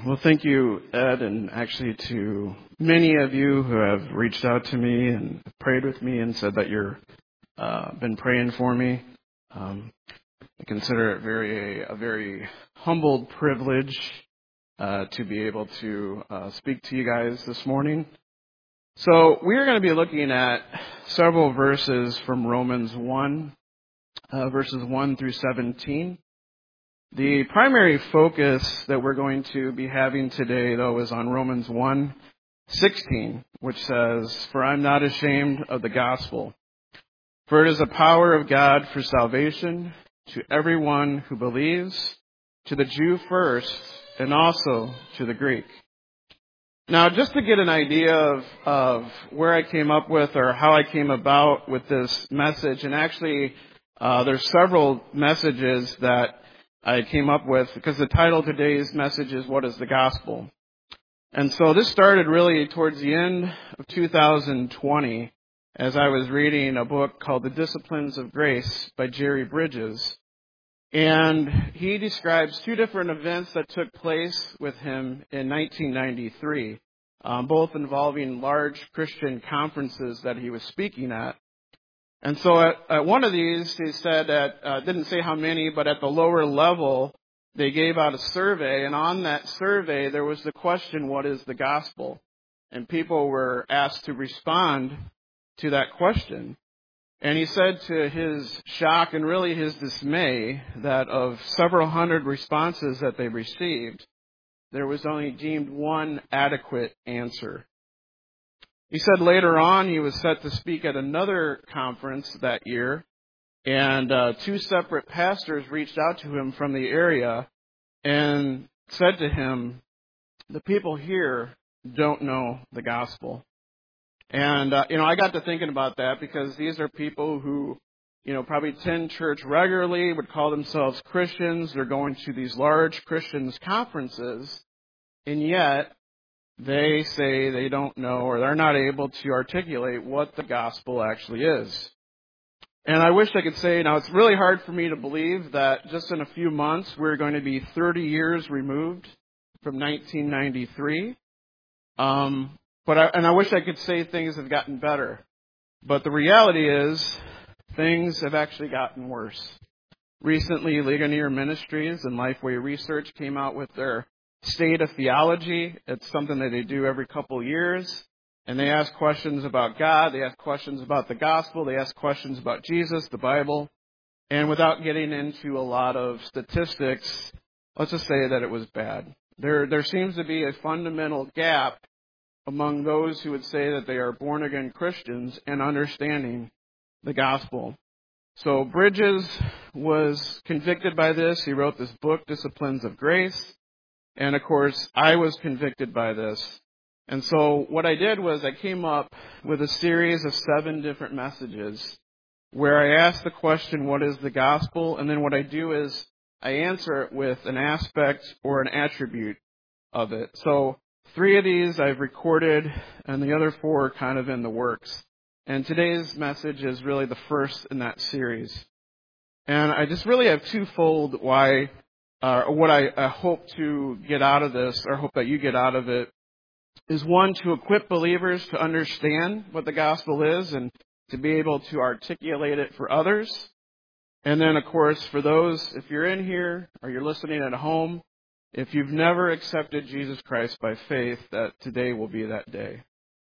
Well, thank you, Ed, and actually to many of you who have reached out to me and prayed with me and said that you're been praying for me. I consider it a very humbled privilege to be able to speak to you guys this morning. So we are going to be looking at several verses from Romans 1, verses 1 through 17. The primary focus that we're going to be having today, though, is on Romans 1:16, which says, "For I'm not ashamed of the gospel, for it is the power of God for salvation to everyone who believes, to the Jew first, and also to the Greek." Now, just to get an idea of where I came up with or how I came about with this message, and actually there's several messages that I came up with, because the title of today's message is, "What is the Gospel?" And so this started really towards the end of 2020 as I was reading a book called The Disciplines of Grace by Jerry Bridges. And he describes two different events that took place with him in 1993, both involving large Christian conferences that he was speaking at. And so at one of these, he said that, didn't say how many, but at the lower level, they gave out a survey. And on that survey, there was the question, "What is the gospel?" And people were asked to respond to that question. And he said, to his shock and really his dismay, that of several hundred responses that they received, there was only deemed one adequate answer. He said later on he was set to speak at another conference that year, and two separate pastors reached out to him from the area and said to him, "The people here don't know the gospel." And, I got to thinking about that, because these are people who, probably attend church regularly, would call themselves Christians. They're going to these large Christians conferences, and yet they say they don't know, or they're not able to articulate what the gospel actually is. And I wish I could say, now it's really hard for me to believe that just in a few months we're going to be 30 years removed from 1993. I wish I could say things have gotten better. But the reality is, things have actually gotten worse. Recently, Ligonier Ministries and Lifeway Research came out with their State of Theology. It's something that they do every couple years. And they ask questions about God, they ask questions about the gospel, they ask questions about Jesus, the Bible. And without getting into a lot of statistics, let's just say that it was bad. There seems to be a fundamental gap among those who would say that they are born-again Christians and understanding the gospel. So Bridges was convicted by this. He wrote this book, Disciplines of Grace. And of course, I was convicted by this. And so what I did was I came up with a series of 7 different messages where I ask the question, "What is the gospel?" And then what I do is I answer it with an aspect or an attribute of it. So 3 of these I've recorded, and the other 4 are kind of in the works. And today's message is really the first in that series. And I just really have twofold what I hope to get out of this, or hope that you get out of it, is one, to equip believers to understand what the gospel is and to be able to articulate it for others. And then, of course, for those, if you're in here or you're listening at home, if you've never accepted Jesus Christ by faith, that today will be that day.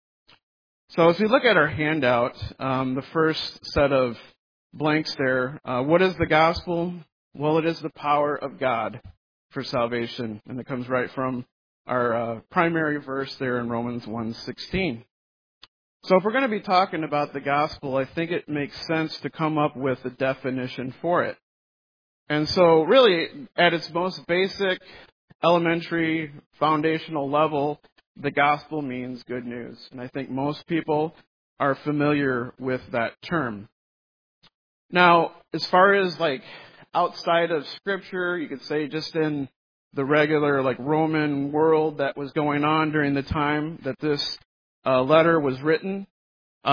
So as we look at our handout, the first set of blanks there, what is the gospel? Well, it is the power of God for salvation. And it comes right from our primary verse there in Romans 1:16. So if we're going to be talking about the gospel, I think it makes sense to come up with a definition for it. And so really, at its most basic, elementary, foundational level, the gospel means good news. And I think most people are familiar with that term. Now, as far as outside of Scripture, you could say just in the regular Roman world that was going on during the time that this letter was written,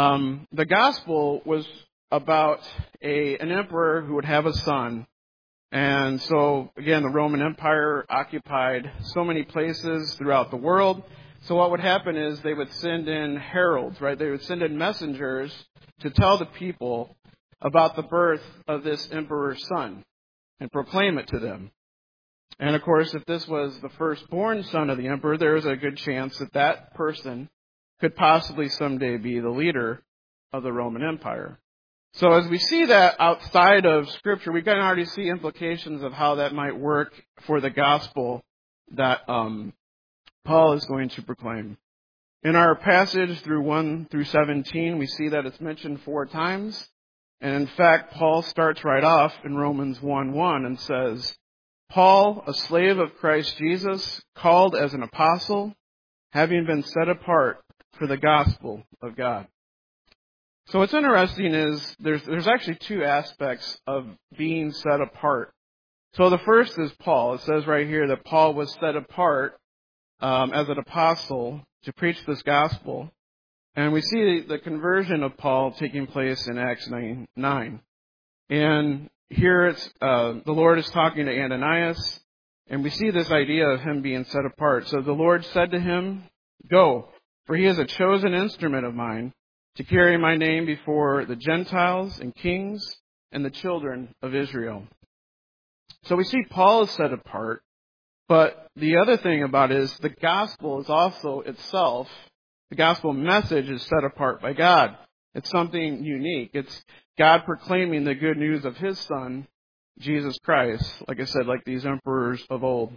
the gospel was about an emperor who would have a son, And so, again, the Roman Empire occupied so many places throughout the world. So what would happen is they would send in heralds, right? They would send in messengers to tell the people about the birth of this emperor's son and proclaim it to them. And of course, if this was the firstborn son of the emperor, there was a good chance that that person could possibly someday be the leader of the Roman Empire. So as we see that outside of Scripture, we can already see implications of how that might work for the gospel that Paul is going to proclaim. In our passage through 1 through 17, we see that it's mentioned 4 times. And in fact, Paul starts right off in Romans 1:1 and says, Paul, a slave of Christ Jesus, called as an apostle, having been set apart for the gospel of God. So what's interesting is there's actually 2 aspects of being set apart. So the first is Paul. It says right here that Paul was set apart as an apostle to preach this gospel. And we see the conversion of Paul taking place in Acts 9. And here it's the Lord is talking to Ananias, and we see this idea of him being set apart. So the Lord said to him, Go, for he is a chosen instrument of mine to carry my name before the Gentiles and kings and the children of Israel. So we see Paul is set apart, but the other thing about it is the gospel is also itself, the gospel message is set apart by God. It's something unique. It's God proclaiming the good news of His Son, Jesus Christ, like I said, like these emperors of old.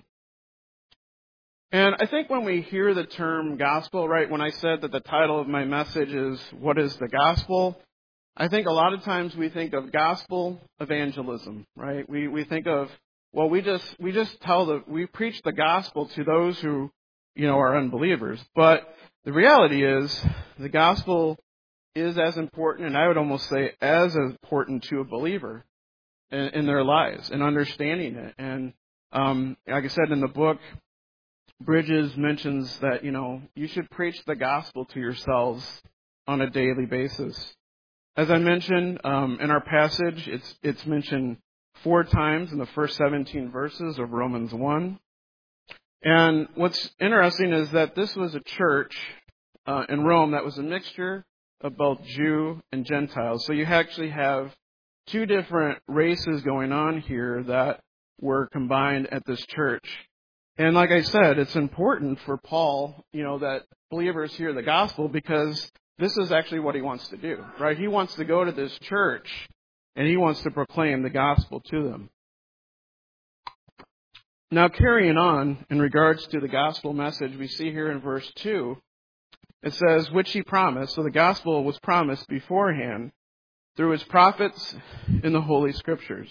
And I think when we hear the term gospel, right, when I said that the title of my message is, What is the Gospel? I think a lot of times we think of gospel evangelism, right? We think of, well, we preach the gospel to those who, are unbelievers. But the reality is the gospel is as important, and I would almost say as important to a believer in their lives and understanding it. And like I said in the book, Bridges mentions that, you should preach the gospel to yourselves on a daily basis. As I mentioned in our passage, it's mentioned 4 times in the first 17 verses of Romans 1. And what's interesting is that this was a church in Rome that was a mixture of both Jew and Gentiles. So you actually have 2 different races going on here that were combined at this church. And like I said, it's important for Paul, that believers hear the gospel because this is actually what he wants to do, right? He wants to go to this church and he wants to proclaim the gospel to them. Now, carrying on in regards to the gospel message, we see here in verse 2, it says, which he promised. So the gospel was promised beforehand through his prophets in the Holy Scriptures.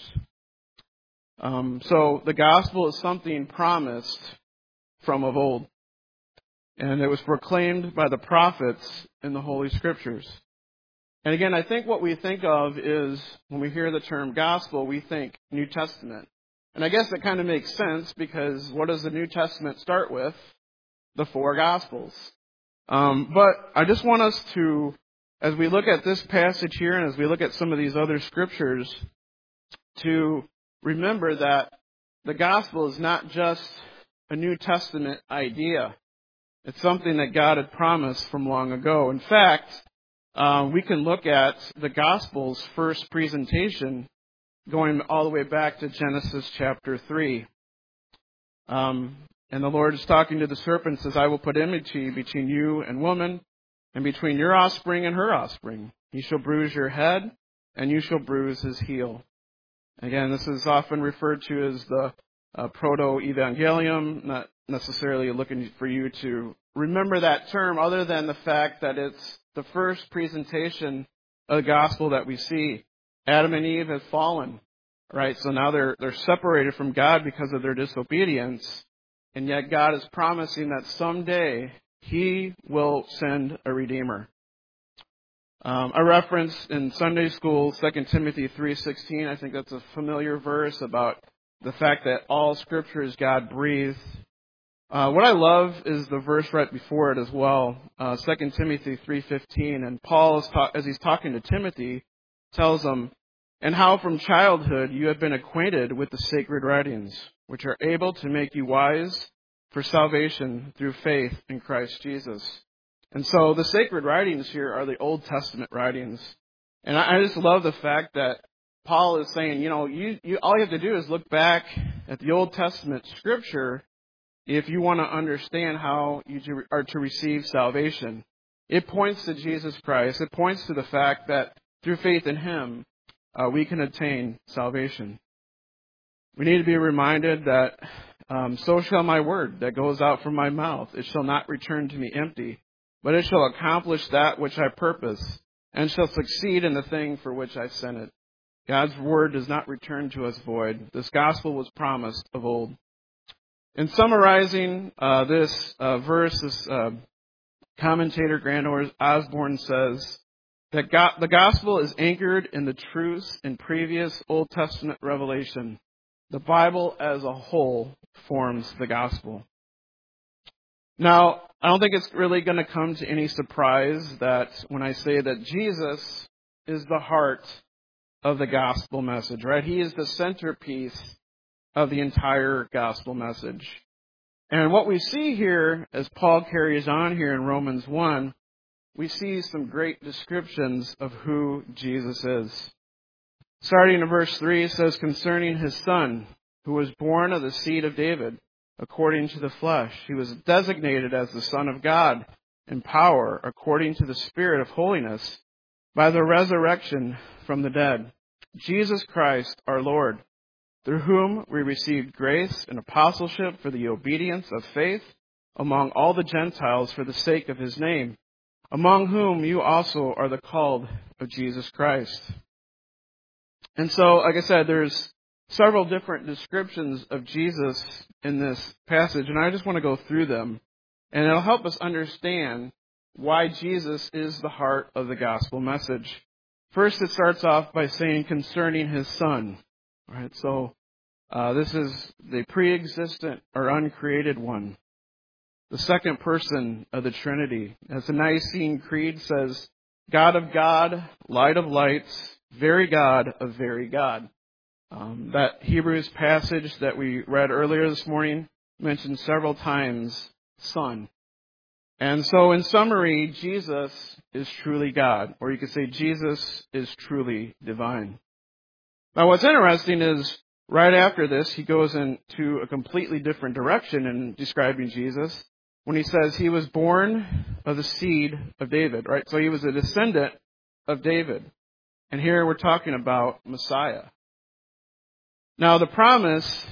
So the gospel is something promised from of old. And it was proclaimed by the prophets in the Holy Scriptures. And again, I think what we think of is, when we hear the term gospel, we think New Testament. And I guess that kind of makes sense because what does the New Testament start with? The 4 Gospels. But I just want us to, as we look at this passage here and as we look at some of these other scriptures, to remember that the gospel is not just a New Testament idea. It's something that God had promised from long ago. In fact, we can look at the gospel's first presentation going all the way back to Genesis chapter 3. And the Lord is talking to the serpent, says, I will put enmity between you and woman, and between your offspring and her offspring. He shall bruise your head, and you shall bruise his heel. Again, this is often referred to as the proto-evangelium, not necessarily looking for you to remember that term other than the fact that it's the first presentation of the gospel that we see. Adam and Eve have fallen, right? So now they're separated from God because of their disobedience, and yet God is promising that someday He will send a Redeemer. I referenced in Sunday school 2 Timothy 3:16. I think that's a familiar verse about the fact that all Scripture is God-breathed. What I love is the verse right before it as well, 2 Timothy 3:15. And Paul, as he's talking to Timothy, tells him, and how from childhood you have been acquainted with the sacred writings, which are able to make you wise for salvation through faith in Christ Jesus. And so the sacred writings here are the Old Testament writings. And I just love the fact that Paul is saying, you all you have to do is look back at the Old Testament scripture if you want to understand how you are to receive salvation. It points to Jesus Christ. It points to the fact that through faith in Him, we can attain salvation. We need to be reminded that so shall my word that goes out from my mouth. It shall not return to me empty, but it shall accomplish that which I purpose, and shall succeed in the thing for which I sent it. God's word does not return to us void. This gospel was promised of old. In summarizing this verse, this commentator Grant Osborne says that the gospel is anchored in the truths in previous Old Testament revelation. The Bible as a whole forms the gospel. Now, I don't think it's really going to come to any surprise that when I say that Jesus is the heart of the gospel message, right? He is the centerpiece of the entire gospel message. And what we see here, as Paul carries on here in Romans 1, we see some great descriptions of who Jesus is. Starting in verse 3, it says, concerning his Son, who was born of the seed of David, according to the flesh. He was designated as the Son of God in power, according to the Spirit of holiness, by the resurrection from the dead. Jesus Christ, our Lord, through whom we received grace and apostleship for the obedience of faith among all the Gentiles for the sake of his name, among whom you also are the called of Jesus Christ. And so, like I said, there's several different descriptions of Jesus in this passage, and I just want to go through them, and it'll help us understand why Jesus is the heart of the gospel message. First, it starts off by saying concerning his Son. All right, so this is the pre-existent or uncreated one, the second person of the Trinity. As the Nicene Creed says, God of God, light of lights, very God of very God. That Hebrews passage that we read earlier this morning mentioned several times Son. And so in summary, Jesus is truly God, or you could say Jesus is truly divine. Now what's interesting is right after this, he goes into a completely different direction in describing Jesus when he says he was born of the seed of David, right? So he was a descendant of David. And here we're talking about Messiah. Now the promise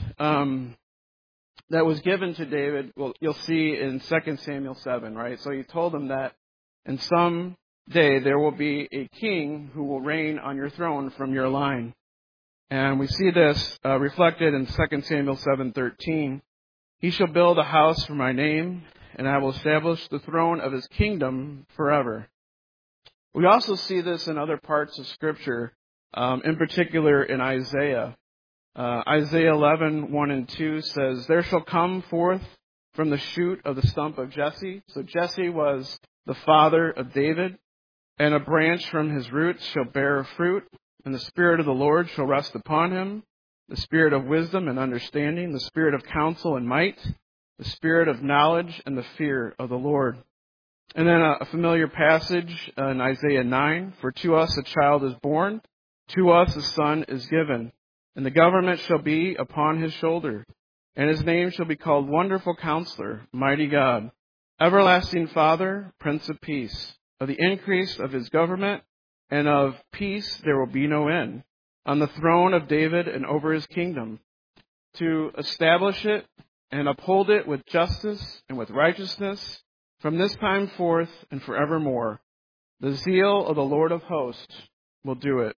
that was given to David, well, you'll see in 2 Samuel 7, right? So he told him that in some day there will be a king who will reign on your throne from your line. And we see this reflected in 2 Samuel 7:13. He shall build a house for my name, and I will establish the throne of his kingdom forever. We also see this in other parts of Scripture, in particular in Isaiah. Isaiah 11:1 and 2 says, there shall come forth from the shoot of the stump of Jesse. So Jesse was the father of David. And a branch from his roots shall bear fruit, and the Spirit of the Lord shall rest upon him, the Spirit of wisdom and understanding, the Spirit of counsel and might, the Spirit of knowledge and the fear of the Lord. And then a familiar passage in Isaiah 9, for to us a child is born, to us a son is given, and the government shall be upon his shoulder, and his name shall be called Wonderful Counselor, Mighty God, Everlasting Father, Prince of Peace. Of the increase of his government and of peace there will be no end, on the throne of David and over his kingdom, to establish it and uphold it with justice and with righteousness from this time forth and forevermore. The zeal of the Lord of hosts will do it.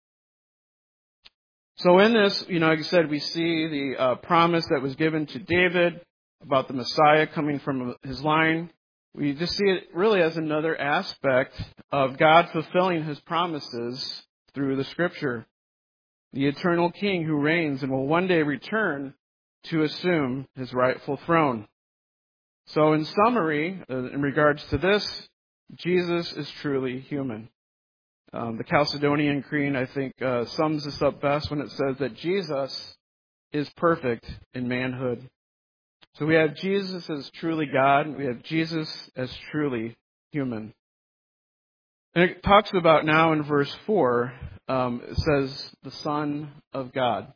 So in this, like I said, we see the promise that was given to David about the Messiah coming from his line. We just see it really as another aspect of God fulfilling his promises through the Scripture. The eternal King who reigns and will one day return to assume his rightful throne. So in summary, in regards to this, Jesus is truly human. The Chalcedonian Creed, I think, sums this up best when it says that Jesus is perfect in manhood. So we have Jesus as truly God, and we have Jesus as truly human. And it talks about now in verse 4, it says the Son of God.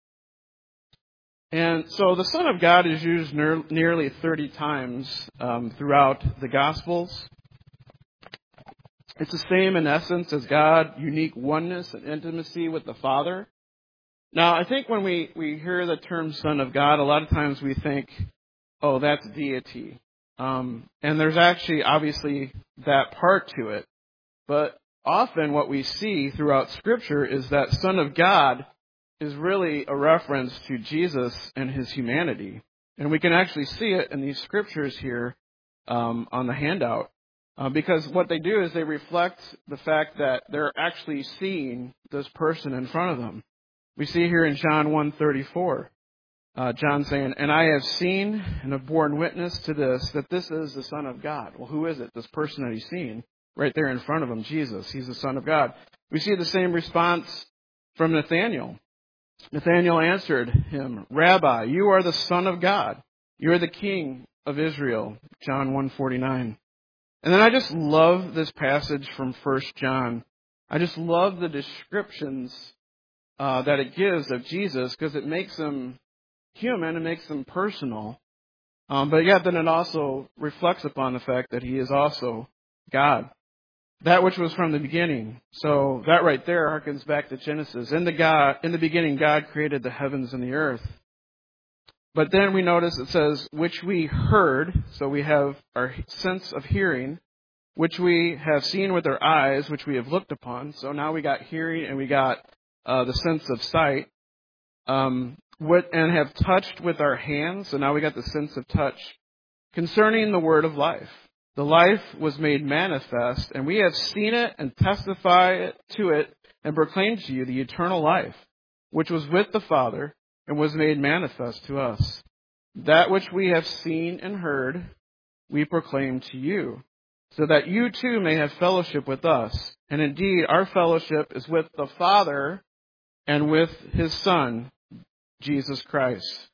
And so the Son of God is used nearly 30 times throughout the Gospels. It's the same in essence as God, unique oneness and intimacy with the Father. Now, I think when we hear the term Son of God, a lot of times we think, oh, that's deity. And there's actually, obviously, that part to it. But often what we see throughout Scripture is that Son of God is really a reference to Jesus and his humanity. And we can actually see it in these Scriptures here on the handout. Because what they do is they reflect the fact that they're actually seeing this person in front of them. We see here in John 1:34, John saying, "And I have seen and have borne witness to this, that this is the Son of God." Well, who is it? This person that he's seen right there in front of him, Jesus. He's the Son of God. We see the same response from Nathanael. Nathanael answered him, "Rabbi, you are the Son of God. You are the King of Israel." John 1:49. And then I just love this passage from 1 John. I just love the descriptions that it gives of Jesus because it makes him human, it makes him personal. But yet then it also reflects upon the fact that he is also God. That which was from the beginning. So that right there harkens back to Genesis. In the beginning, God created the heavens and the earth. But then we notice it says, which we heard, so we have our sense of hearing, which we have seen with our eyes, which we have looked upon. So now we got hearing and we got the sense of sight, and have touched with our hands. So now we got the sense of touch. Concerning the word of life. The life was made manifest, and we have seen it and testify to it and proclaim to you the eternal life, which was with the Father and was made manifest to us. That which we have seen and heard, we proclaim to you, so that you too may have fellowship with us. And indeed, our fellowship is with the Father and with his Son, Jesus Christ.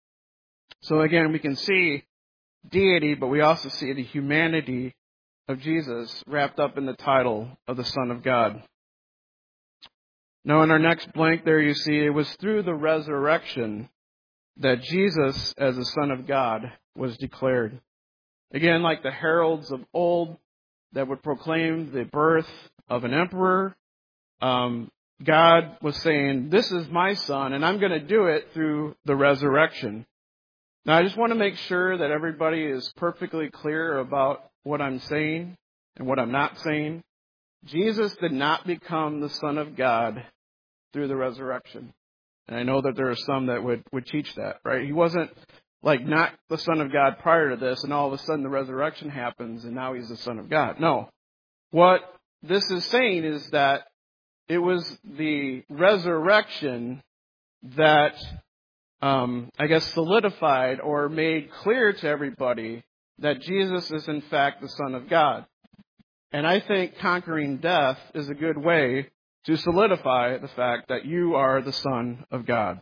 So again, we can see deity, but we also see the humanity of Jesus wrapped up in the title of the Son of God. Now, in our next blank there, you see it was through the resurrection that Jesus, as the Son of God, was declared. Again, like the heralds of old that would proclaim the birth of an emperor, God was saying, this is my Son, and I'm going to do it through the resurrection. Now, I just want to make sure that everybody is perfectly clear about what I'm saying and what I'm not saying. Jesus did not become the Son of God through the resurrection. And I know that there are some that would teach that, right? He wasn't like not the Son of God prior to this, and all of a sudden the resurrection happens, and now he's the Son of God. No. What this is saying is that it was the resurrection that solidified or made clear to everybody that Jesus is in fact the Son of God. And I think conquering death is a good way to solidify the fact that you are the Son of God.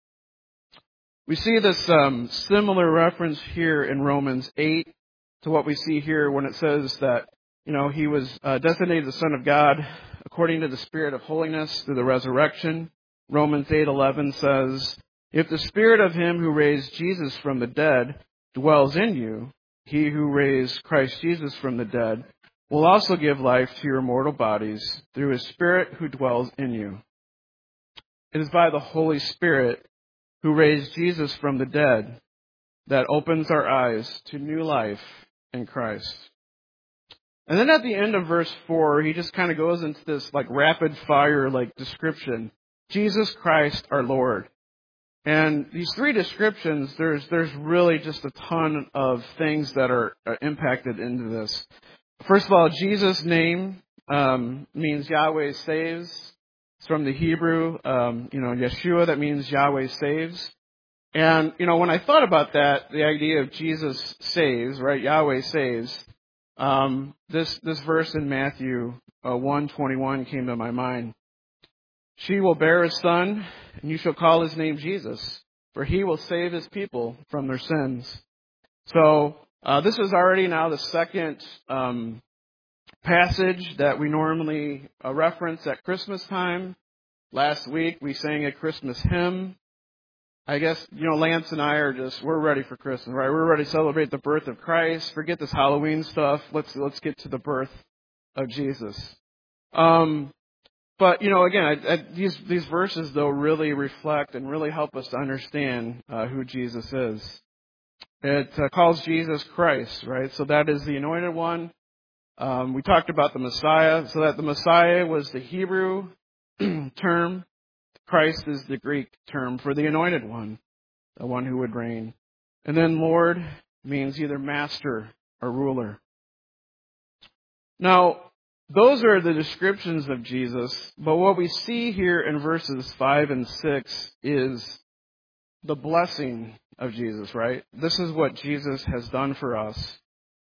We see this similar reference here in Romans 8 to what we see here when it says that, he was designated the Son of God according to the Spirit of holiness through the resurrection. Romans 8:11 says, if the Spirit of him who raised Jesus from the dead dwells in you, he who raised Christ Jesus from the dead will also give life to your mortal bodies through his Spirit who dwells in you. It is by the Holy Spirit who raised Jesus from the dead that opens our eyes to new life in Christ. And then at the end of verse 4, he just kind of goes into this rapid fire description. Jesus Christ our Lord. And these three descriptions, there's really just a ton of things that are impacted into this. First of all, Jesus' name means Yahweh saves. It's from the Hebrew, Yeshua, that means Yahweh saves. And, when I thought about that, the idea of Jesus saves, right, Yahweh saves, This verse in Matthew 1:21 came to my mind. She will bear a son, and you shall call his name Jesus, for he will save his people from their sins. So this is already now the second passage that we normally reference at Christmas time. Last week we sang a Christmas hymn. I guess, Lance and I we're ready for Christmas, right? We're ready to celebrate the birth of Christ. Forget this Halloween stuff. Let's get to the birth of Jesus. But, again, these verses, though, really reflect and really help us to understand who Jesus is. It calls Jesus Christ, right? So that is the anointed one. We talked about the Messiah, so that the Messiah was the Hebrew term. Christ is the Greek term for the anointed one, the one who would reign. And then Lord means either master or ruler. Now, those are the descriptions of Jesus, but what we see here in verses 5 and 6 is the blessing of Jesus, right? This is what Jesus has done for us.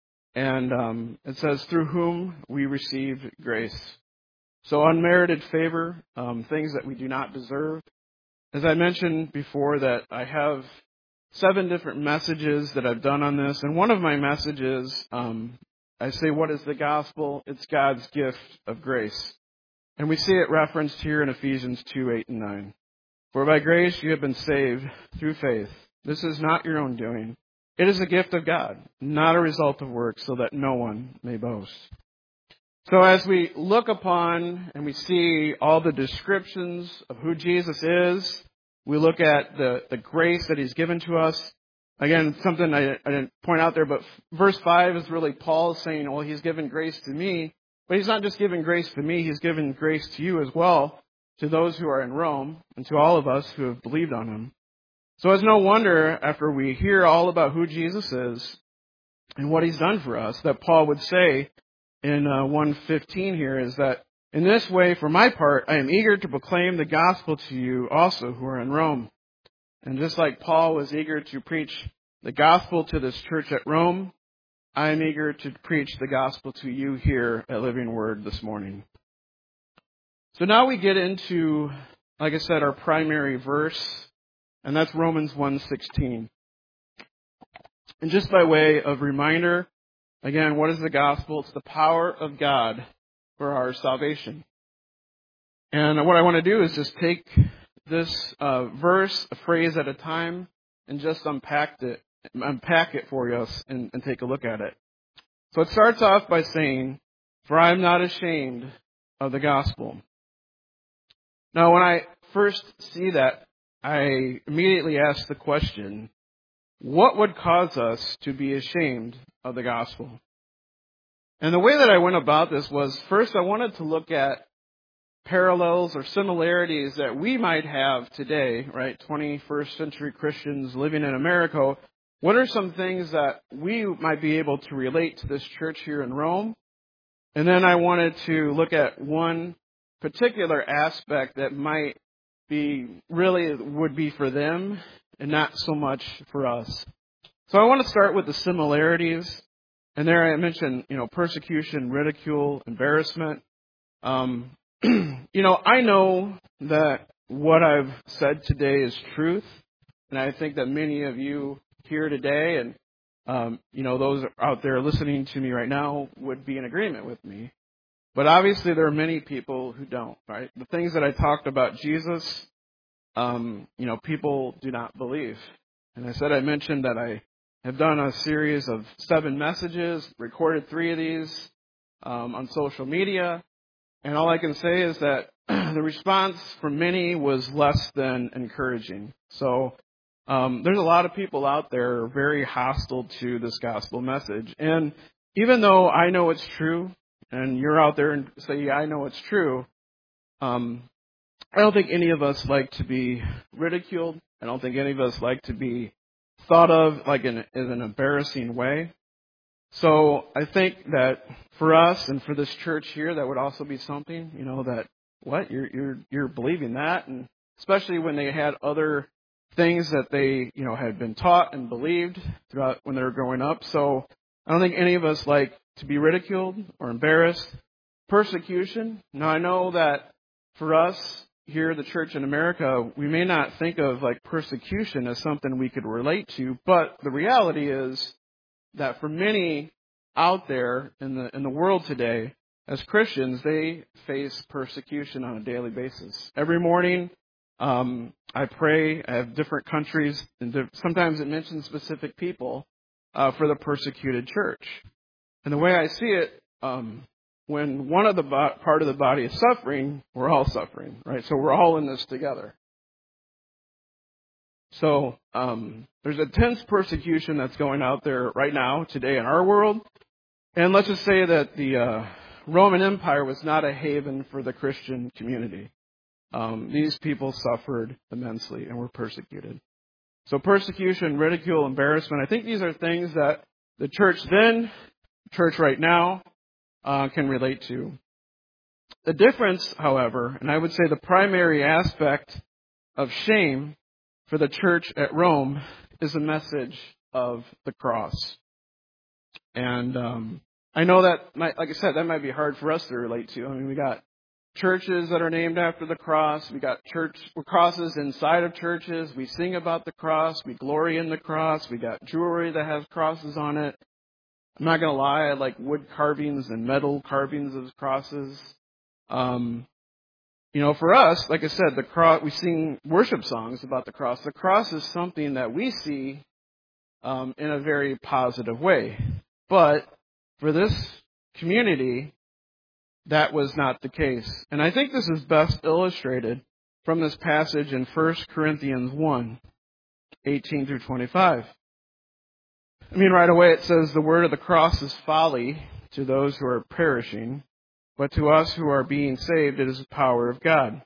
And it says, through whom we received grace. So unmerited favor, things that we do not deserve. As I mentioned before, that I have 7 different messages that I've done on this. And one of my messages, I say, what is the gospel? It's God's gift of grace. And we see it referenced here in Ephesians 2:8-9. For by grace you have been saved through faith. This is not your own doing. It is a gift of God, not a result of works, so that no one may boast. So as we look upon and we see all the descriptions of who Jesus is, we look at the grace that he's given to us. Again, something I didn't point out there, but verse 5 is really Paul saying, well, he's given grace to me. But he's not just giving grace to me, he's given grace to you as well, to those who are in Rome, and to all of us who have believed on him. So it's no wonder, after we hear all about who Jesus is and what he's done for us, that Paul would say in 1:15 here is that, in this way, for my part, I am eager to proclaim the gospel to you also who are in Rome. And just like Paul was eager to preach the gospel to this church at Rome, I am eager to preach the gospel to you here at Living Word this morning. So now we get into, like I said, our primary verse, and that's Romans 1:16. And just by way of reminder, again, what is the gospel? It's the power of God for our salvation. And what I want to do is just take this verse, a phrase at a time, and just unpack it for us and take a look at it. So it starts off by saying, for I am not ashamed of the gospel. Now, when I first see that, I immediately ask the question, what would cause us to be ashamed of the gospel? And the way that I went about this was, first I wanted to look at parallels or similarities that we might have today, right? 21st century Christians living in America. What are some things that we might be able to relate to this church here in Rome? And then I wanted to look at one particular aspect that would be for them and not so much for us. So I want to start with the similarities. And there I mentioned, persecution, ridicule, embarrassment. I know that what I've said today is truth. And I think that many of you here today and, those out there listening to me right now would be in agreement with me. But obviously there are many people who don't, right? The things that I talked about Jesus, people do not believe. And I mentioned that I have done a series of 7 messages, recorded 3 of these on social media. And all I can say is that the response from many was less than encouraging. So there's a lot of people out there very hostile to this gospel message. And even though I know it's true, and you're out there and say, yeah, I know it's true, I don't think any of us like to be ridiculed. I don't think any of us like to be thought of like in an embarrassing way. So I think that for us and for this church here, that would also be something, that what you're believing that, and especially when they had other things that they had been taught and believed throughout when they were growing up. So I don't think any of us like to be ridiculed or embarrassed. Persecution. Now, I know that for us here, the church in America, we may not think of like persecution as something we could relate to, but the reality is that for many out there in the world today, as Christians, they face persecution on a daily basis. Every morning, I pray. I have different countries, and sometimes it mentions specific people for the persecuted church. And the way I see it, when one of the part of the body is suffering, we're all suffering, right? So we're all in this together. So there's intense persecution that's going out there right now, today in our world. And let's just say that the Roman Empire was not a haven for the Christian community. These people suffered immensely and were persecuted. So persecution, ridicule, embarrassment, I think these are things that the church then, church right now, can relate to. The difference, however, and I would say the primary aspect of shame for the church at Rome is the message of the cross. And I know that, like I said, that might be hard for us to relate to. I mean, we got churches that are named after the cross. We got crosses inside of churches. We sing about the cross. We glory in the cross. We got jewelry that has crosses on it. I'm not going to lie, I like wood carvings and metal carvings of crosses. For us, like I said, the cross, we sing worship songs about the cross. The cross is something that we see in a very positive way. But for this community, that was not the case. And I think this is best illustrated from this passage in 1 Corinthians 1, 18 through 25. I mean, right away it says, the word of the cross is folly to those who are perishing, but to us who are being saved, it is the power of God.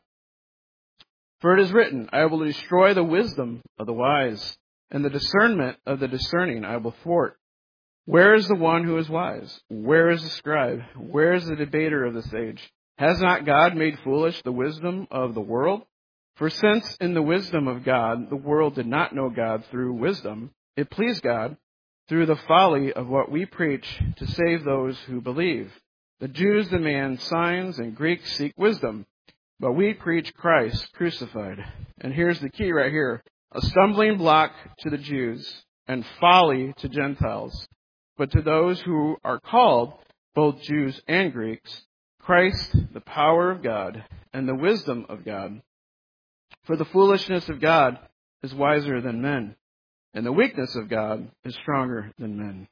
For it is written, I will destroy the wisdom of the wise, and the discernment of the discerning I will thwart. Where is the one who is wise? Where is the scribe? Where is the debater of this age? Has not God made foolish the wisdom of the world? For since in the wisdom of God, the world did not know God through wisdom, it pleased God through the folly of what we preach to save those who believe. The Jews demand signs and Greeks seek wisdom, but we preach Christ crucified. And here's the key right here. A stumbling block to the Jews and folly to Gentiles. But to those who are called, both Jews and Greeks, Christ, the power of God and the wisdom of God. For the foolishness of God is wiser than men, and the weakness of God is stronger than men.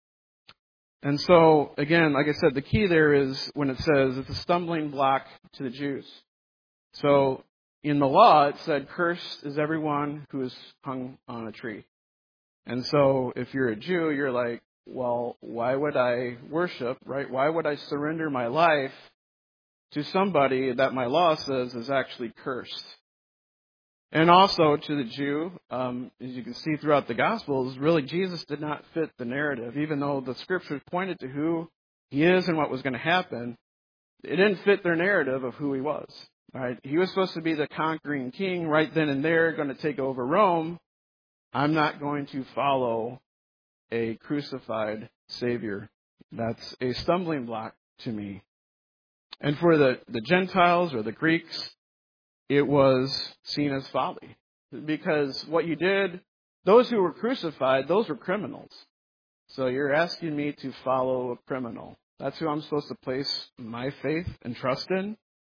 And so, again, like I said, the key there is when it says it's a stumbling block to the Jews. So, in the law, it said, cursed is everyone who is hung on a tree. And so, if you're a Jew, you're like, well, why would I worship, right? Why would I surrender my life to somebody that my law says is actually cursed? And also to the Jew, as you can see throughout the Gospels, really Jesus did not fit the narrative. Even though the Scriptures pointed to who he is and what was going to happen, it didn't fit their narrative of who he was. Right? He was supposed to be the conquering king right then and there, going to take over Rome. I'm not going to follow a crucified Savior. That's a stumbling block to me. And for the Gentiles or the Greeks, it was seen as folly. Because what you did, those who were crucified, those were criminals. So you're asking me to follow a criminal. That's who I'm supposed to place my faith and trust in.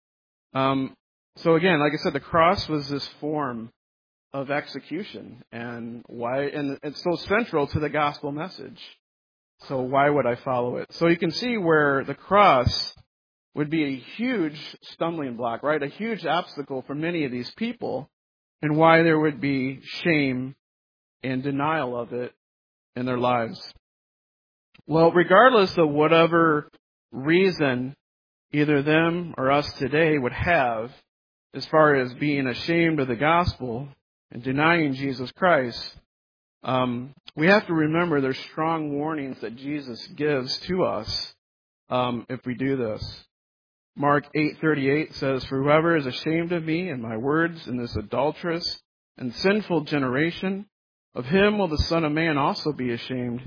So again, like I said, the cross was this form of execution, and it's so central to the gospel message. So why would I follow it? So you can see where the cross would be a huge stumbling block, right? A huge obstacle for many of these people, and why there would be shame and denial of it in their lives. Well, regardless of whatever reason either them or us today would have as far as being ashamed of the gospel and denying Jesus Christ, we have to remember there's strong warnings that Jesus gives to us if we do this. Mark 8:38 says, "For whoever is ashamed of me and my words in this adulterous and sinful generation, of him will the Son of Man also be ashamed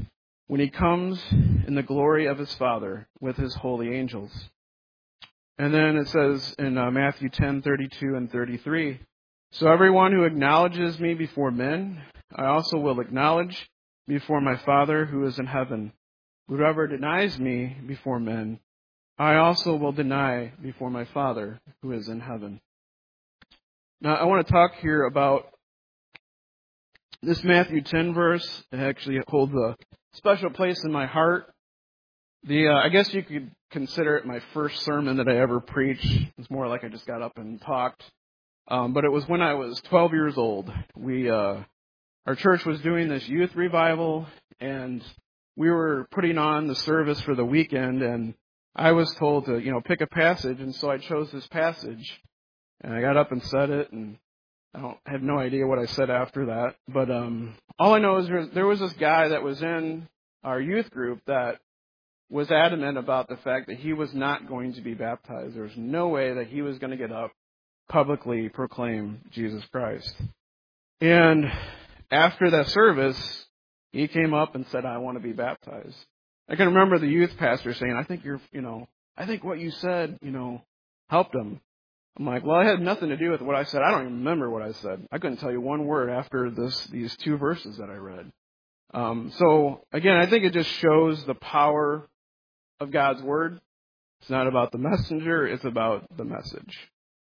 when he comes in the glory of his Father with his holy angels. And then it says in Matthew 10:32 and 33, so everyone who acknowledges me before men, I also will acknowledge before my Father who is in heaven. Whoever denies me before men, I also will deny before my Father who is in heaven. Now, I want to talk here about this Matthew 10 verse. It actually holds a special place in my heart. I guess you could consider it my first sermon that I ever preached. It's more like I just got up and talked. But it was when I was 12 years old. Our church was doing this youth revival, and we were putting on the service for the weekend, and I was told to, pick a passage, and so I chose this passage, and I got up and said it, and I have no idea what I said after that, but all I know is there was this guy that was in our youth group that was adamant about the fact that he was not going to be baptized. There was no way that he was going to get up, publicly proclaim Jesus Christ. And after that service, he came up and said, I want to be baptized. I can remember the youth pastor saying, I think what you said, helped him. I'm like, well, it had nothing to do with what I said. I don't even remember what I said. I couldn't tell you one word after these two verses that I read. So, again, I think it just shows the power of God's Word. It's not about the messenger, it's about the message.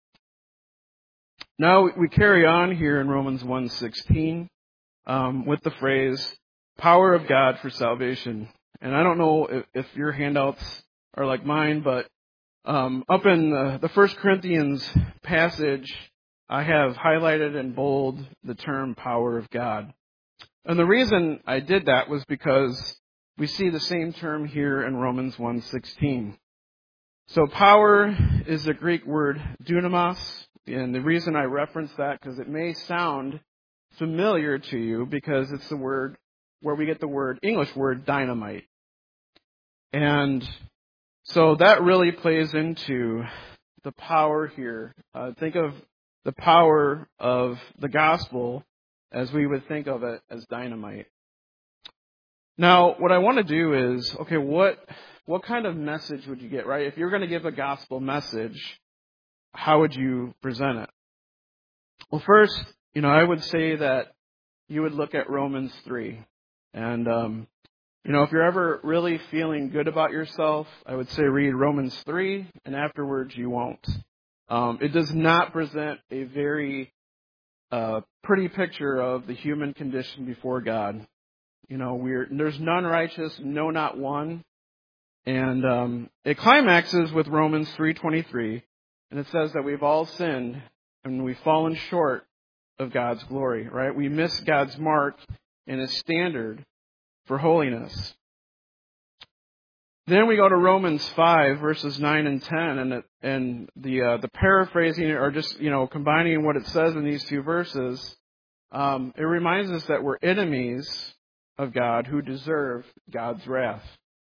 Now, we carry on here in Romans 1:16 with the phrase, power of God for salvation. And I don't know if your handouts are like mine, but up in the 1 Corinthians passage, I have highlighted in bold the term power of God. And the reason I did that was because we see the same term here in Romans 1:16. So power is the Greek word dunamis, and the reason I reference that because it may sound familiar to you because it's the word where we get the English word dynamite. And so that really plays into the power here. Think of the power of the gospel as we would think of it as dynamite. Now, what I want to do is, okay, what kind of message would you get, right? If you're going to give a gospel message, how would you present it? Well, first, I would say that you would look at Romans 3. And, if you're ever really feeling good about yourself, I would say read Romans 3, and afterwards you won't. It does not present a very pretty picture of the human condition before God. There's none righteous, no, not one. And it climaxes with Romans 3:23, and it says that we've all sinned and we've fallen short of God's glory, right? We miss God's mark and His standard for holiness. Then we go to Romans 5, verses 9 and 10, and the paraphrasing, or just, combining what it says in these two verses, it reminds us that we're enemies of God who deserve God's wrath.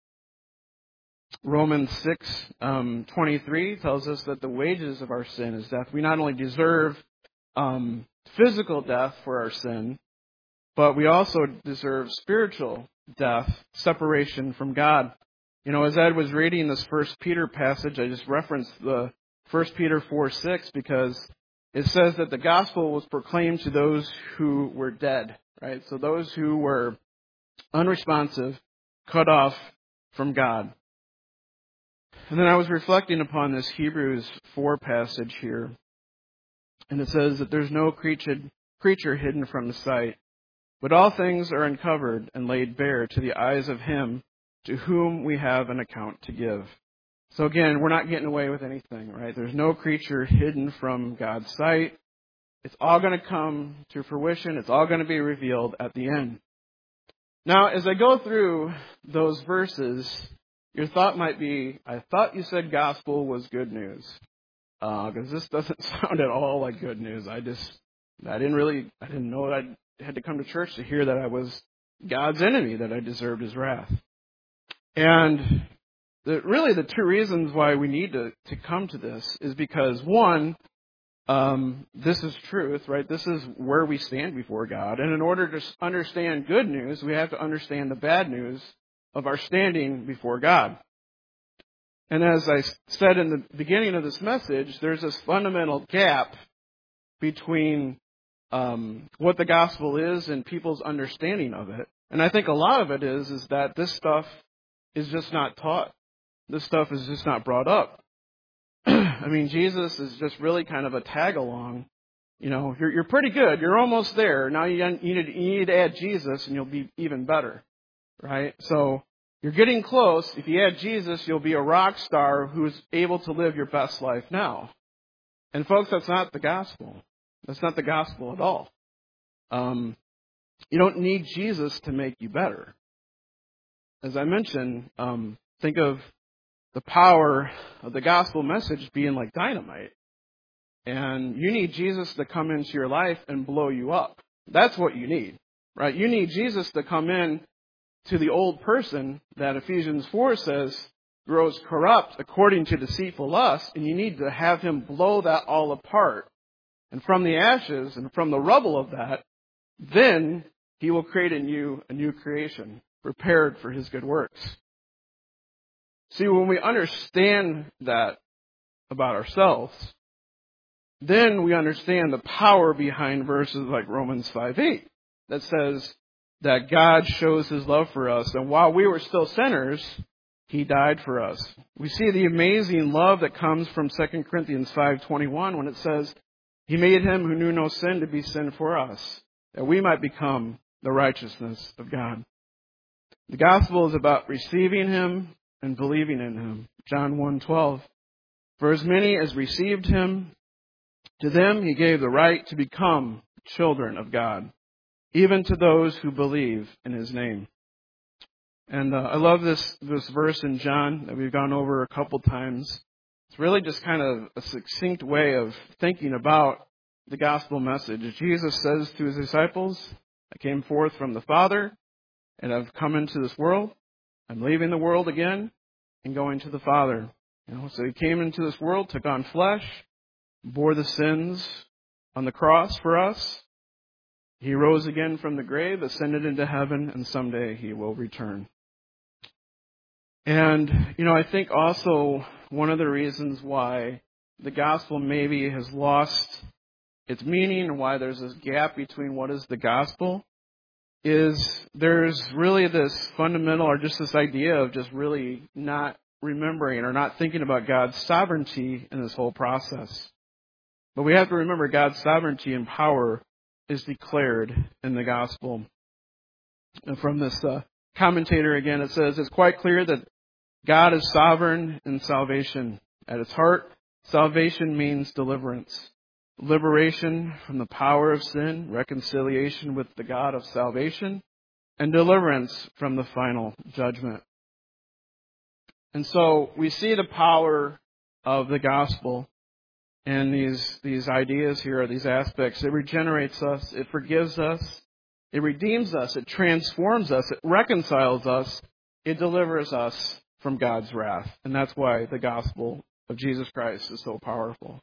Romans 6:23 tells us that the wages of our sin is death. We not only deserve physical death for our sin, but we also deserve spiritual death, separation from God. As Ed was reading this 1 Peter passage, I just referenced the 1 Peter 4:6 because it says that the gospel was proclaimed to those who were dead, right? So those who were unresponsive, cut off from God. And then I was reflecting upon this Hebrews 4 passage here, and it says that there's no creature hidden from the sight, but all things are uncovered and laid bare to the eyes of Him to whom we have an account to give. So again, we're not getting away with anything, right? There's no creature hidden from God's sight. It's all going to come to fruition. It's all going to be revealed at the end. Now, as I go through those verses, your thought might be, I thought you said gospel was good news. Because this doesn't sound at all like good news. I didn't know that I had to come to church to hear that I was God's enemy, that I deserved His wrath. And the two reasons why we need to come to this is because, one, this is truth, right? This is where we stand before God. And in order to understand good news, we have to understand the bad news of our standing before God. And as I said in the beginning of this message, there's this fundamental gap between what the gospel is and people's understanding of it. And I think a lot of it is that this stuff is just not taught. This stuff is just not brought up. I mean, Jesus is just really kind of a tag along. You know, you're pretty good. You're almost there. Now you need to add Jesus and you'll be even better, right? So you're getting close. If you add Jesus, you'll be a rock star who's able to live your best life now. And folks, that's not the gospel. That's not the gospel at all. You don't need Jesus to make you better. As I mentioned, think of the power of the gospel message being like dynamite. And you need Jesus to come into your life and blow you up. That's what you need, right? You need Jesus to come in to the old person that Ephesians 4 says grows corrupt according to deceitful lust, and you need to have him blow that all apart. And from the ashes and from the rubble of that, then he will create in you a new creation, prepared for his good works. See, when we understand that about ourselves, then we understand the power behind verses like Romans 5:8 that says that God shows his love for us, and while we were still sinners, he died for us. We see the amazing love that comes from 2 Corinthians 5:21 when it says, he made him who knew no sin to be sin for us, that we might become the righteousness of God. The gospel is about receiving him and believing in him. John 1:12. For as many as received him, to them he gave the right to become children of God, even to those who believe in his name. And I love this verse in John that we've gone over a couple times. It's really just kind of a succinct way of thinking about the gospel message. Jesus says to his disciples, I came forth from the Father, and I've come into this world. I'm leaving the world again and going to the Father. So he came into this world, took on flesh, bore the sins on the cross for us. He rose again from the grave, ascended into heaven, and someday he will return. And, I think also one of the reasons why the gospel maybe has lost its meaning and why there's this gap between what is the gospel is there's really this fundamental or just this idea of just really not remembering or not thinking about God's sovereignty in this whole process. But we have to remember God's sovereignty and power is declared in the gospel. And from this commentator again, it says, it's quite clear that God is sovereign in salvation. At its heart, salvation means deliverance. Liberation from the power of sin, reconciliation with the God of salvation, and deliverance from the final judgment. And so we see the power of the gospel and these ideas here, these aspects. It regenerates us, it forgives us, it redeems us, it transforms us, it reconciles us, it delivers us from God's wrath. And that's why the gospel of Jesus Christ is so powerful.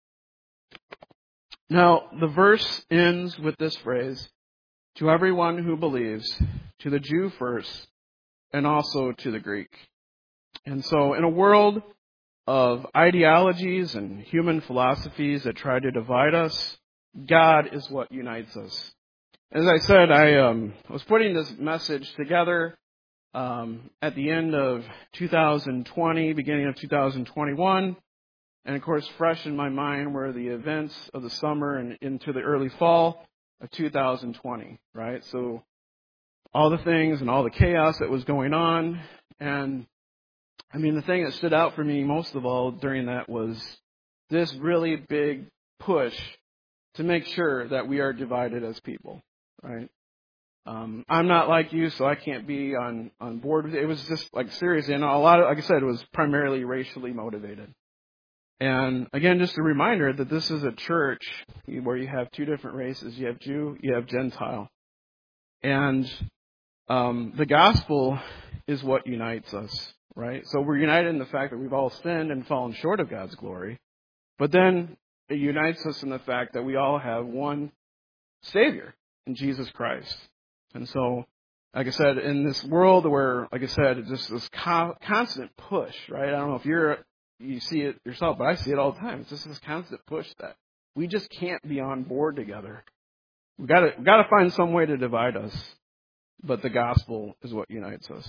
Now, the verse ends with this phrase, to everyone who believes, to the Jew first, and also to the Greek. And so in a world of ideologies and human philosophies that try to divide us, God is what unites us. As I said, I was putting this message together at the end of 2020, beginning of 2021. And of course, fresh in my mind were the events of the summer and into the early fall of 2020, right? So all the things and all the chaos that was going on. And I mean, the thing that stood out for me most of all during that was this really big push to make sure that we are divided as people, right? I'm not like you, so I can't be on board with it. It was just like seriously, and a lot of, like I said, it was primarily racially motivated. And again, just a reminder that this is a church where you have two different races. You have Jew, you have Gentile. And the gospel is what unites us, right? So we're united in the fact that we've all sinned and fallen short of God's glory. But then it unites us in the fact that we all have one Savior in Jesus Christ. And so like I said, in this world where, like I said, it's just this constant push, right? I don't know if you see it yourself, but I see it all the time. It's just this constant push that we just can't be on board together. We've got to find some way to divide us, but the gospel is what unites us.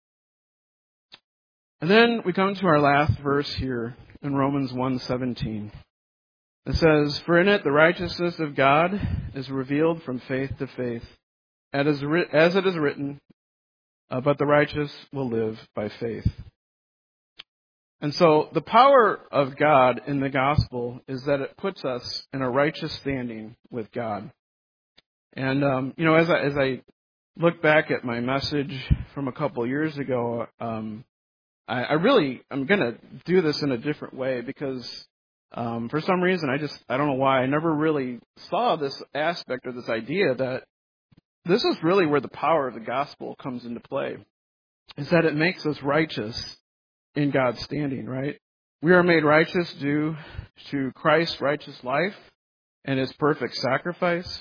And then we come to our last verse here in Romans 1:17. It says, "For in it the righteousness of God is revealed from faith to faith, as it is written, but the righteous will live by faith." And so the power of God in the gospel is that it puts us in a righteous standing with God. And as I look back at my message from a couple years ago, I'm going to do this in a different way because for some reason I don't know why, I never really saw this aspect or this idea that this is really where the power of the gospel comes into play, is that it makes us righteous in God's standing, right? We are made righteous due to Christ's righteous life and His perfect sacrifice.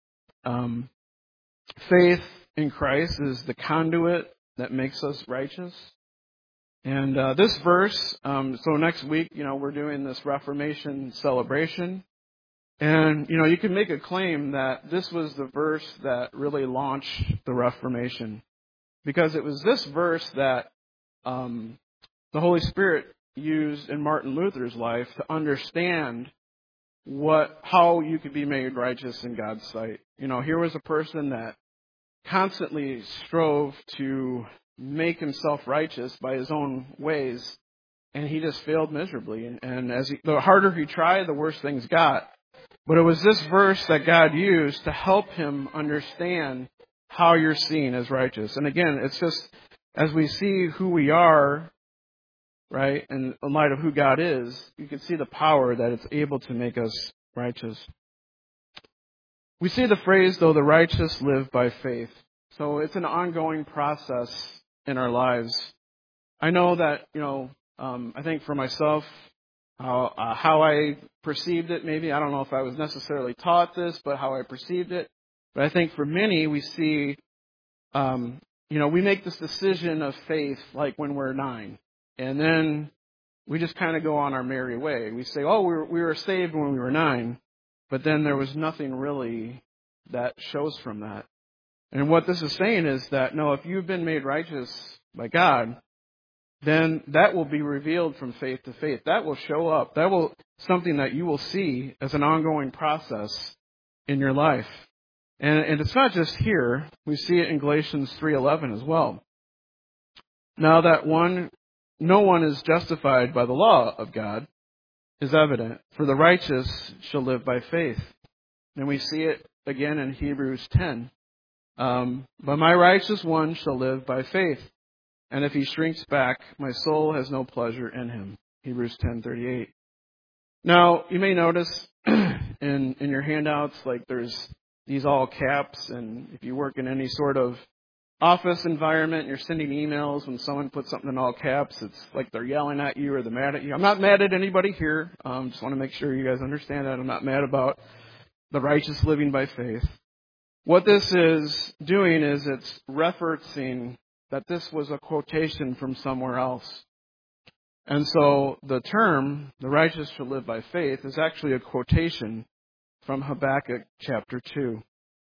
Faith in Christ is the conduit that makes us righteous. And this verse, so next week, we're doing this Reformation celebration. And, you can make a claim that this was the verse that really launched the Reformation. Because it was this verse that the Holy Spirit used in Martin Luther's life to understand how you could be made righteous in God's sight. Here was a person that constantly strove to make himself righteous by his own ways, and he just failed miserably. And the harder he tried, the worse things got. But it was this verse that God used to help him understand how you're seen as righteous. And again, it's just as we see who we are, right, and in light of who God is, you can see the power that it's able to make us righteous. We see the phrase, though, the righteous live by faith. So it's an ongoing process in our lives. I know that, I think for myself, how I perceived it, maybe, I don't know if I was necessarily taught this, but how I perceived it. But I think for many, we see, we make this decision of faith like when we're 9. And then we just kind of go on our merry way. We say, oh, we were saved when we were 9. But then there was nothing really that shows from that. And what this is saying is that, no, if you've been made righteous by God, then that will be revealed from faith to faith. That will show up. That will something that you will see as an ongoing process in your life. And it's not just here. We see it in Galatians 3:11 as well. Now that no one is justified by the law of God is evident, for the righteous shall live by faith. And we see it again in Hebrews 10. But my righteous one shall live by faith. And if he shrinks back, my soul has no pleasure in him. Hebrews 10:38. Now, you may notice in your handouts, like there's these all caps, and if you work in any sort of office environment, you're sending emails, when someone puts something in all caps, it's like they're yelling at you or they're mad at you. I'm not mad at anybody here. Just want to make sure you guys understand that. I'm not mad about the righteous living by faith. What this is doing is it's referencing that this was a quotation from somewhere else. And so the term, the righteous shall live by faith, is actually a quotation from Habakkuk chapter 2.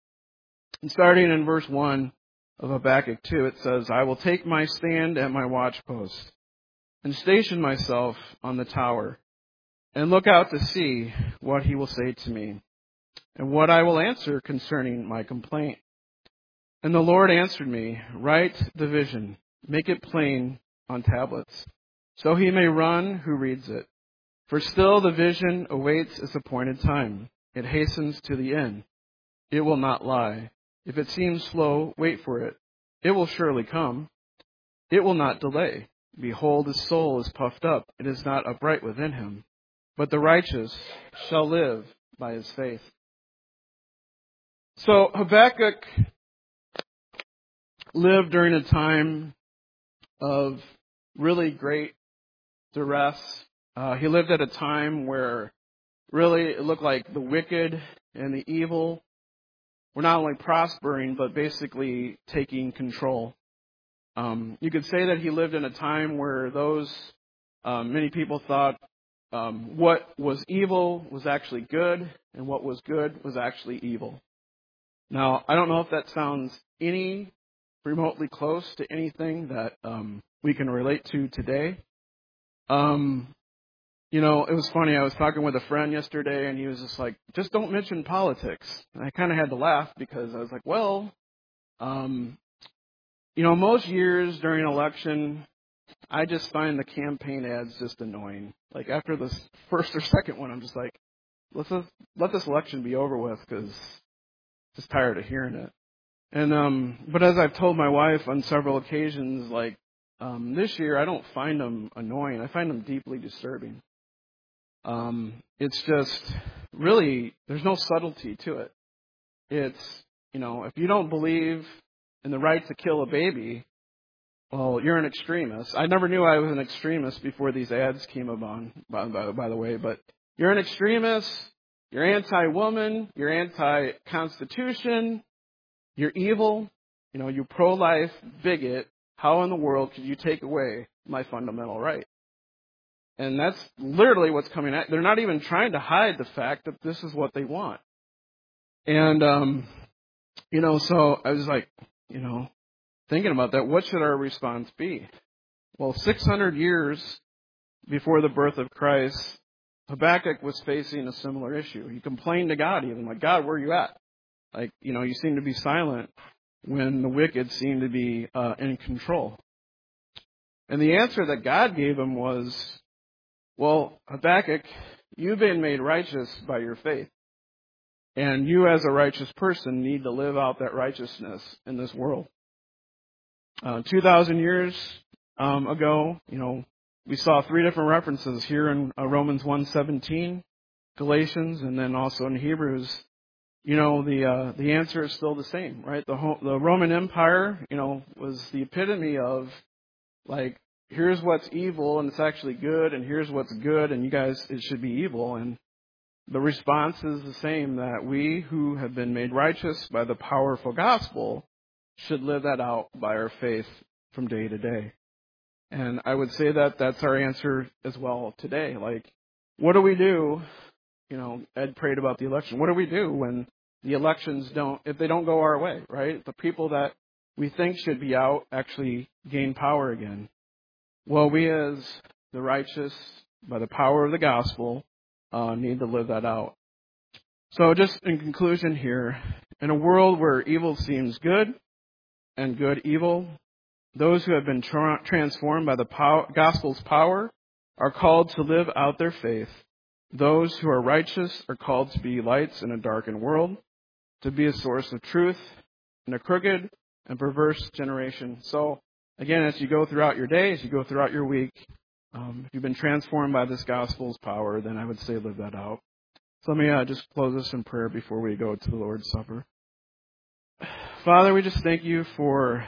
And starting in verse 1 of Habakkuk 2, it says, I will take my stand at my watchpost and station myself on the tower and look out to see what he will say to me and what I will answer concerning my complaint. And the Lord answered me, write the vision, make it plain on tablets, so he may run who reads it. For still the vision awaits its appointed time. It hastens to the end. It will not lie. If it seems slow, wait for it. It will surely come. It will not delay. Behold, his soul is puffed up. It is not upright within him. But the righteous shall live by his faith. So Habakkuk lived during a time of really great duress. He lived at a time where really it looked like the wicked and the evil were not only prospering, but basically taking control. You could say that he lived in a time where many people thought what was evil was actually good, and what was good was actually evil. Now, I don't know if that sounds any remotely close to anything that we can relate to today. It was funny. I was talking with a friend yesterday, and he was just like, just don't mention politics. And I kind of had to laugh because I was like, well, most years during an election, I just find the campaign ads just annoying. Like after this first or second one, I'm just like, let this election be over with because I'm just tired of hearing it. And but as I've told my wife on several occasions, like this year, I don't find them annoying. I find them deeply disturbing. It's just really, there's no subtlety to it. It's, if you don't believe in the right to kill a baby, well, you're an extremist. I never knew I was an extremist before these ads came about, by the way, but you're an extremist, you're anti-woman, you're anti-constitution, you're evil, you pro-life bigot. How in the world could you take away my fundamental right? And that's literally what's coming at. They're not even trying to hide the fact that this is what they want. And, so I was like, thinking about that, what should our response be? Well, 600 years before the birth of Christ, Habakkuk was facing a similar issue. He complained to God even, like, God, where are you at? Like, you seem to be silent when the wicked seem to be in control. And the answer that God gave him was, well, Habakkuk, you've been made righteous by your faith. And you as a righteous person need to live out that righteousness in this world. 2,000 years ago, we saw three different references here in Romans 1:17, Galatians, and then also in Hebrews. The answer is still the same, right? The Roman Empire, was the epitome of, like, here's what's evil and it's actually good, and here's what's good and you guys, it should be evil. And the response is the same, that we who have been made righteous by the powerful gospel should live that out by our faith from day to day. And I would say that that's our answer as well today. Like, what do we do? Ed prayed about the election. What do we do when the elections if they don't go our way, right? The people that we think should be out actually gain power again. Well, we as the righteous, by the power of the gospel, need to live that out. So just in conclusion here, in a world where evil seems good and good evil, those who have been transformed by the gospel's power are called to live out their faith. Those who are righteous are called to be lights in a darkened world, to be a source of truth in a crooked and perverse generation. So, again, as you go throughout your day, as you go throughout your week, if you've been transformed by this gospel's power, then I would say live that out. So let me just close this in prayer before we go to the Lord's Supper. Father, we just thank you for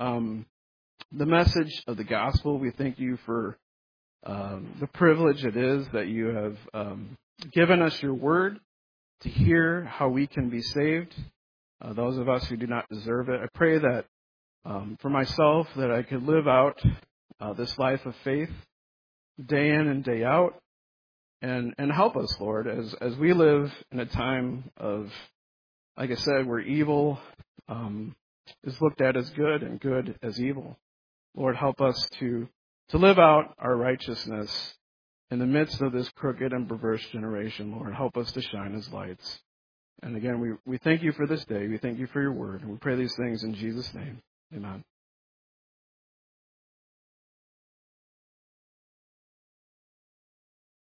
the message of the gospel. We thank you for the privilege it is that you have given us your word to hear how we can be saved, those of us who do not deserve it. I pray that for myself, that I could live out this life of faith day in and day out, and help us, Lord, as we live in a time of, like I said, where evil is looked at as good and good as evil. Lord, help us to live out our righteousness in the midst of this crooked and perverse generation. Lord, help us to shine as lights. And again, we thank you for this day. We thank you for your word. And we pray these things in Jesus' name. Amen.